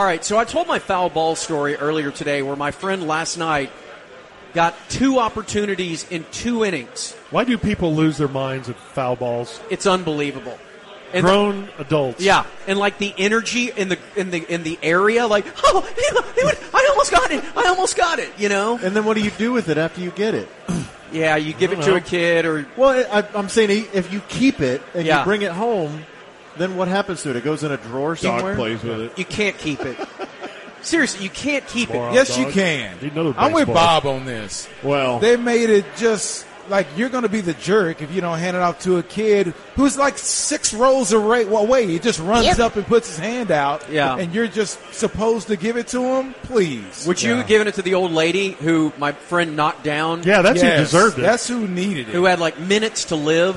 All right, so I told my foul ball story earlier today where my friend last night got 2 opportunities in 2 innings. Why do people lose their minds at foul balls? It's unbelievable. And grown adults. Yeah, and like the energy in the area, like, I almost got it, you know. And then what do you do with it after you get it? Yeah, you give it to a kid, or I'm saying if you keep it and you bring it home, then what happens to it? It goes in a drawer somewhere. Dog plays with it. You can't keep it. Seriously, you can't keep it. Yes, you can. I'm with Bob on this. Well, they made it just like you're going to be the jerk if you don't hand it off to a kid who's like 6 rows away. He just runs up and puts his hand out, and you're just supposed to give it to him? Please. Would you have given it to the old lady who my friend knocked down? Yeah, that's who deserved it. That's who needed it. Who had like minutes to live.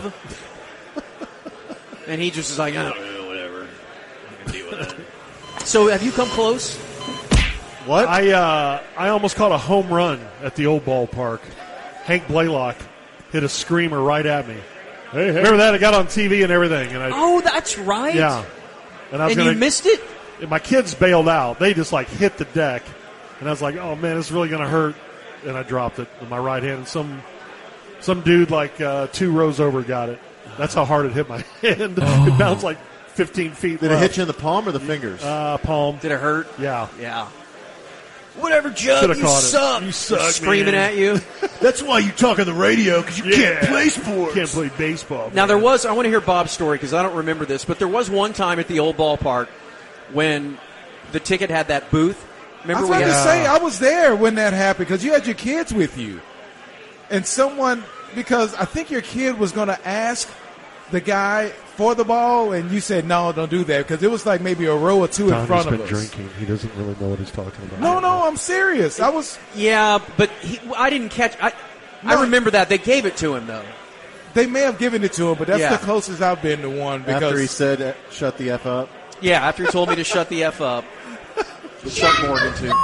And he just was like, oh, whatever. I can deal with it. So have you come close? What? I almost caught a home run at the old ballpark. Hank Blaylock hit a screamer right at me. Hey. Remember that? I got on TV and everything. And that's right. Yeah. And you missed it? My kids bailed out. They just like hit the deck. And I was like, oh, man, it's really going to hurt. And I dropped it with my right hand. And some dude like 2 rows over got it. That's how hard it hit my hand. It bounced like 15 feet. Did it hit you in the palm or the fingers? Palm. Did it hurt? Yeah. Yeah. Whatever, Jug, you suck. You suck, screaming at you. That's why you talk on the radio, because you can't play sports. Can't play baseball. Now, I want to hear Bob's story because I don't remember this, but there was one time at the old ballpark when the ticket had that booth. Remember I was to say, I was there when that happened because you had your kids with you. And because I think your kid was going to ask the guy for the ball, and you said, no, don't do that, because it was like maybe a row or 2 in front of us. Drinking. He doesn't really know what he's talking about. No, I'm serious. Yeah, but I didn't catch. I remember that. They gave it to him, though. They may have given it to him, but that's the closest I've been to one. Because after he said, shut the F up? Yeah, after he told me to shut the F up. Chuck Morgan, too.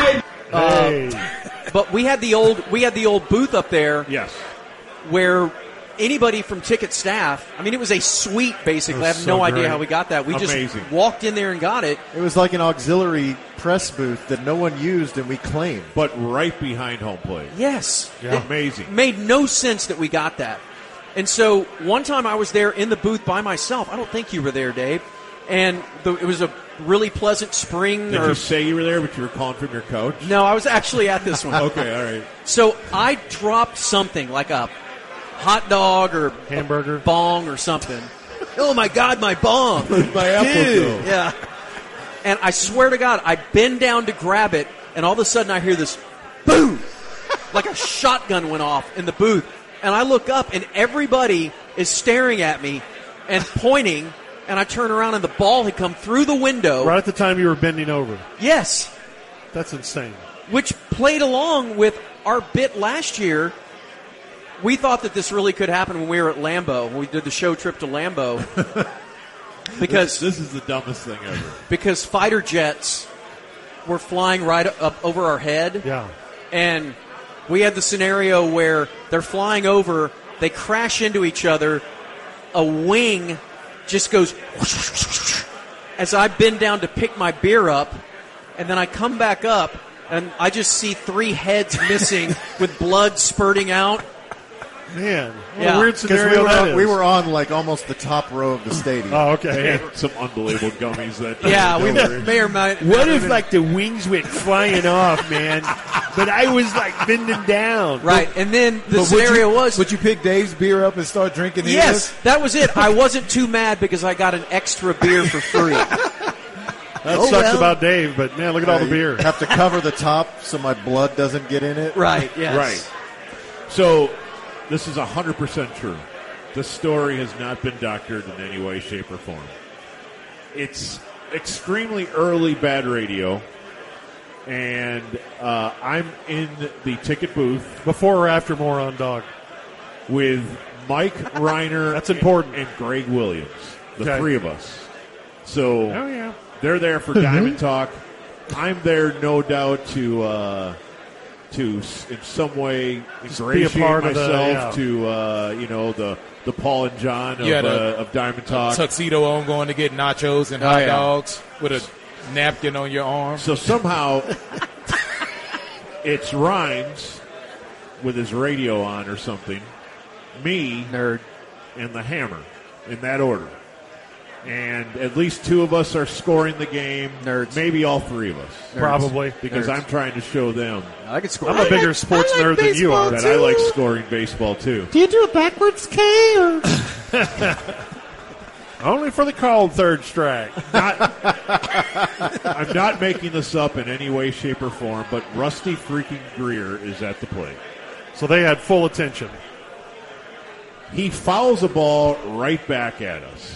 But we had the old booth up there. Yes. Where anybody from ticket staff, I mean, it was a suite, basically. I have no idea how we got that. We just walked in there and got it. It was like an auxiliary press booth that no one used and we claimed. But right behind home plate. Yes. Yeah. Amazing. Made no sense that we got that. And so one time I was there in the booth by myself. I don't think you were there, Dave. And it was a really pleasant spring. Did you say you were there, but you were calling from your couch? No, I was actually at this one. Okay, all right. So I dropped something like a hot dog or hamburger, bong or something. Oh my God, my bong! My apple. Yeah. And I swear to God, I bend down to grab it, and all of a sudden I hear this boom, like a shotgun went off in the booth. And I look up, and everybody is staring at me and pointing. And I turn around, and the ball had come through the window. Right at the time you were bending over. Yes. That's insane. Which played along with our bit last year. We thought that this really could happen when we were at Lambeau, when we did the show trip to Lambeau. Because this is the dumbest thing ever. Because fighter jets were flying right up over our head. Yeah. And we had the scenario where they're flying over, they crash into each other, a wing just goes whoosh, whoosh, whoosh, as I bend down to pick my beer up, and then I come back up, and I just see 3 heads missing with blood spurting out. Man, what a weird scenario we were on like almost the top row of the stadium. Oh, okay. Some unbelievable gummies that. Yeah, we may or might. What if like the wings went flying off, man? But I was like bending down. Right, and then the scenario was. Would you pick Dave's beer up and start drinking his? Yes, that was it. I wasn't too mad because I got an extra beer for free. That sucks about Dave, but man, look at all the beer. Have to cover the top so my blood doesn't get in it. Right, yes. Right. So, this is 100% true. The story has not been doctored in any way, shape, or form. It's extremely early bad radio, and I'm in the ticket booth. Before or after Moron Dog? With Mike Reiner That's important. and Greg Williams, the Okay. 3 of us. So they're there for Mm-hmm. Diamond Talk. I'm there, no doubt, to in some way ingratiate part of myself the, to the Paul and John You had of Diamond Talk. tuxedo on going to get nachos and hot dogs with a napkin on your arm. So somehow it's Rhymes with his radio on or something, me, Nerd. and the Hammer in that order. And at least two of us are scoring the game. Nerds. Maybe all three of us. Probably. Because Nerds. I'm trying to show them I could score. I'm a bigger sports nerd than you are. that I like scoring baseball too. Do you do it backwards, K? Or? Only for the called third strike. I'm not making this up in any way, shape, or form, but Rusty freaking Greer is at the plate. So they had full attention. He fouls a ball right back at us.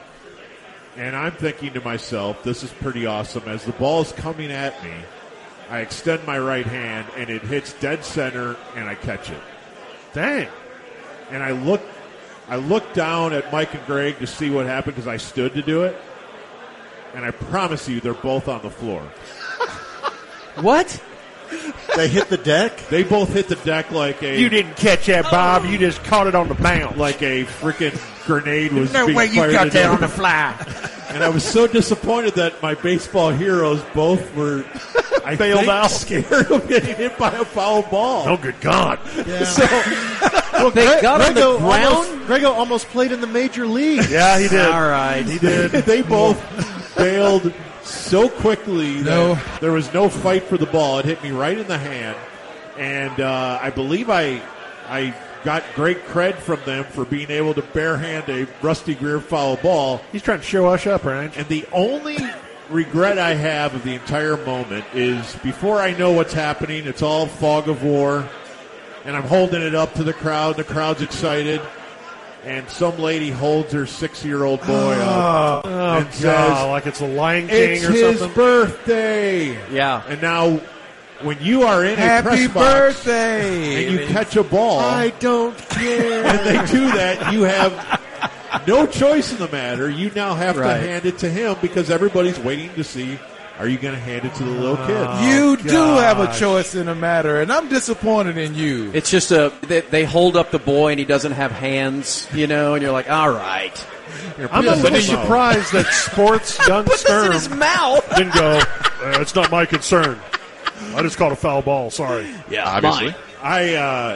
And I'm thinking to myself, this is pretty awesome. As the ball's coming at me, I extend my right hand, and it hits dead center, and I catch it. Dang. And I look down at Mike and Greg to see what happened because I stood to do it. And I promise you, they're both on the floor. What? They hit the deck? They both hit the deck like a... You didn't catch that, Bob. You just caught it on the bounce. Like a freaking grenade was No being way you fired got at that them. on the fly. And I was so disappointed that my baseball heroes both were I Bailed think, out. scared of getting hit by a foul ball. Oh, good God. Yeah. So well, They got on the Grego ground? Grego almost played in the major league. Yeah, he did. All right. He did. they both bailed so quickly that there was no fight for the ball. It hit me right in the hand. And I believe I got great cred from them for being able to barehand a Rusty Greer foul ball. He's trying to show us up, Ranch. And the only regret I have of the entire moment is before I know what's happening, it's all fog of war, and I'm holding it up to the crowd. The crowd's excited, and some lady holds her 6-year-old boy up Oh, and God, says, like it's a Lion King "It's or his something. birthday." Yeah. And now, when you are in a Happy press box birthday! and you catch a ball, I don't care. and they do that, you have no choice in the matter. You now have Right. to hand it to him because everybody's waiting to see, are you going to hand it to the little kid? You do have a gosh. choice in the matter, and I'm disappointed in you. It's just they hold up the boy and he doesn't have hands, and you're like, all right. I'm a little surprised that Sports Young Put this in Sturm his mouth. didn't go, it's not my concern. I just caught a foul ball. Sorry. Yeah, Obviously. I'm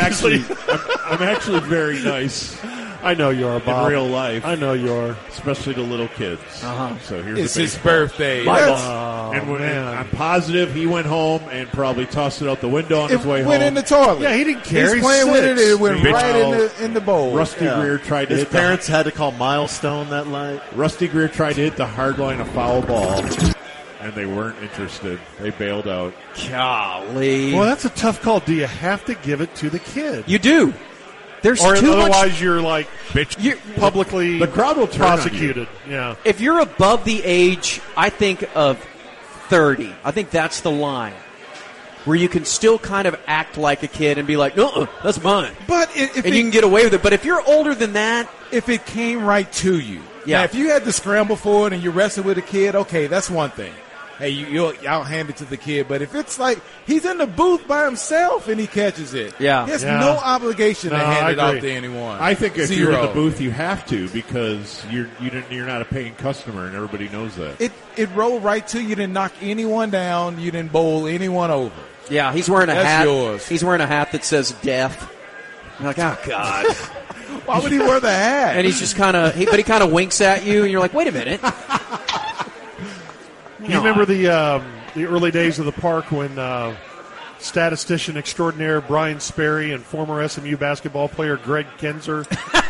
actually very nice I know you are, Bob. in real life, I know you are. especially to little kids. So here's It's the his baseball. birthday. My That's- ball. And when, man. I'm positive he went home and probably tossed it out the window on his It way went home. in the toilet. Yeah, he didn't care. He's He's playing with it. 6. It went right Meanwhile, in the bowl. Rusty Greer tried to His hit parents had to call Milestone that night. Rusty Greer tried to hit the hard line, a foul ball, and they weren't interested. They bailed out. Golly. Well, that's a tough call. Do you have to give it to the kid? You do. There's Or too much. otherwise you're like publicly The crowd will turn on you. prosecuted. Yeah. If you're above the age, I think, of 30, I think that's the line where you can still kind of act like a kid and be like, no, that's mine. But if And you can get away with it. But if you're older than that, if it came right to you, Yeah. Now, if you had to scramble for it and you're wrestling with a kid, okay, that's one thing. Hey, I'll hand it to the kid. But if it's like he's in the booth by himself and he catches it, Yeah. he has Yeah. no obligation to No, hand I it out agree. to anyone. I think if you're in Zero. the booth, you have to because you're not a paying customer, and everybody knows that. It rolled right to you. You didn't knock anyone down. You didn't bowl anyone over. yeah, he's wearing a That's hat. yours. He's wearing a hat that says death. You're like, oh, God. Why would he wear the hat? And he's just kind of, but he kind of winks at you, and you're like, wait a minute. You remember the early days of the park when statistician extraordinaire Brian Sperry and former SMU basketball player Greg Kenzer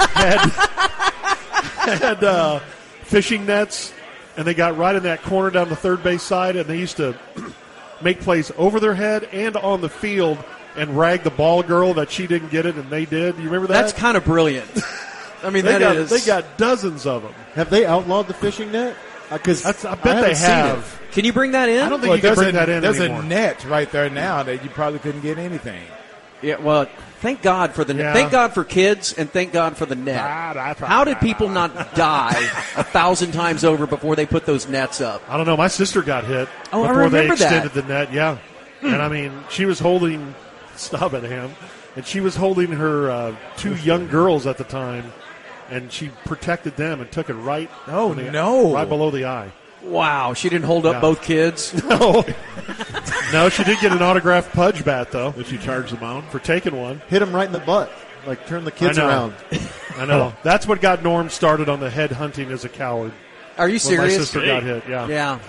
had fishing nets, and they got right in that corner down the third base side, and they used to make plays over their head and on the field and rag the ball girl that she didn't get it and they did. You remember that? That's kind of brilliant. I mean, they that got dozens of them. Have they outlawed the fishing net? Because I bet they have. Can you bring that in? I don't think you can bring that in There's anymore. a net right there now that you probably couldn't get anything. Yeah, well, thank God for the Yeah. thank God for kids and thank God for the net. How did people not die 1,000 times over before they put those nets up? I don't know. My sister got hit Oh, I before they remember that. extended the net. Yeah, and I mean, she was holding. Stop it, Ham. And she was holding her two young girls at the time, and she protected them and took it right. Oh, on the- no. right below the eye. Wow, she didn't hold up Yeah. both kids. No, she did get an autographed Pudge bat, though, Did she charge the mound? for taking one. Hit him right in the butt. Like, turn the kids I know. around. I know. That's what got Norm started on the head hunting as a coward. Are you When my serious? sister got hit, yeah. Yeah.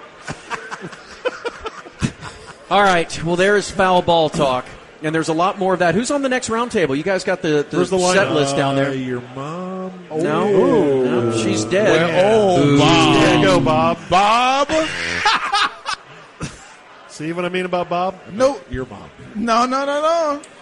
All right. Well, there's foul ball talk, and there's a lot more of that. Who's on the next roundtable? You guys got the Where's the set lineup? list down there. Your mom. No, she's dead. Well, Bob. There you go, Bob. Bob? See what I mean about Bob? No, Your mom. no.